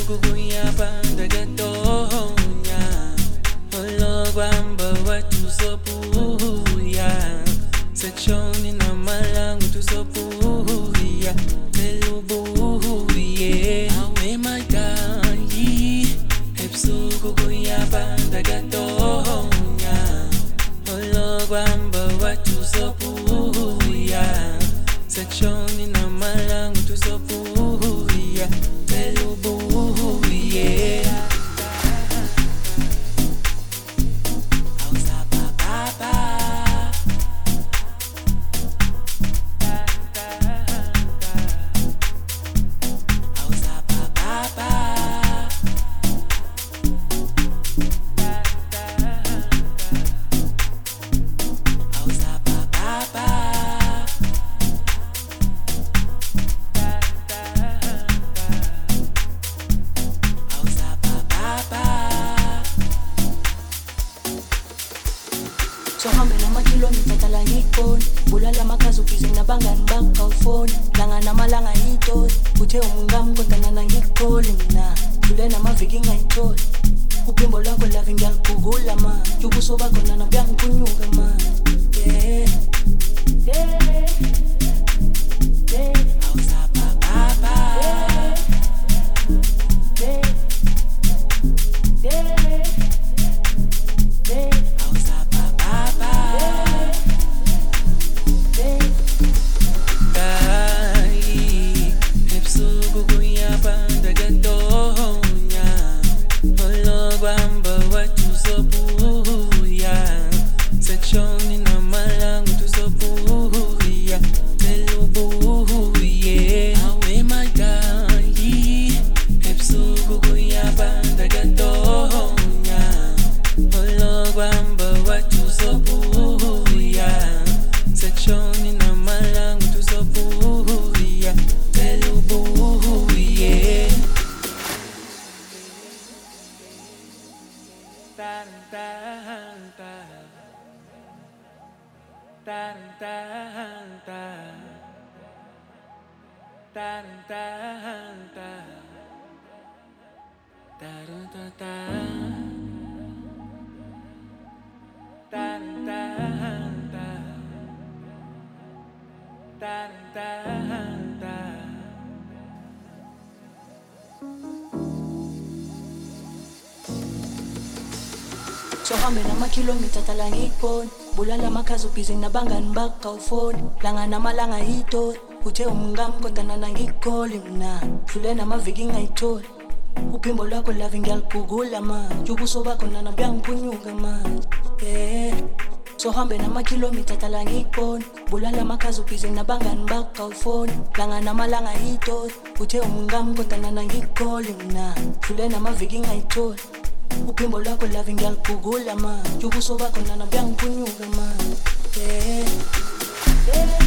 ebusuku kuyapanda gatonya ologwamba watusopuya sekshoni na malangu tusopuya telubuye awe madayi ebusuku kuyapanda gatonya ologwamba watusopuya sekshoni na malangu tusopuya telubuye Sohambe namakilomita tala ngikoni bulala makazi ubize nabangani bakawufoni langa namalanga yitoli uthe umngami kodwa nana ngikoli mina dlule namaviki ngayitholi uphimbo lwakho lave ngiyalibhukula ma ubuso bakho nana buyangikunyuka ma yeah. Sekshoni na malangu tusopuya telubuye awe madayi ebusuku kuyapanda gatonya ologwamba watusopuya sekshoni na malangu tusopuya telubuye Sohambe namakilomita tala ngikoni bulala makazi ubize nabangani bakawufoni langa namalanga yitoli uthe umngami kodwa nana ngikoli mina dlule namaviki ngayitholi uphimbo lwakho lave ngiyalibhukula ma ubuso bakho nana buyangikunyuka ma yeah. Sohambe namakilomita tala ngikoni bulala makazi ubize nabangani bakawufoni langa namalanga yitoli uthe umngami kodwa nana ngikoli mina dlule namaviki ngayitholi uphimbo lwakho lave ngiyalibhukula ma ubuso bakho nana buyangikunyuka ma yeah.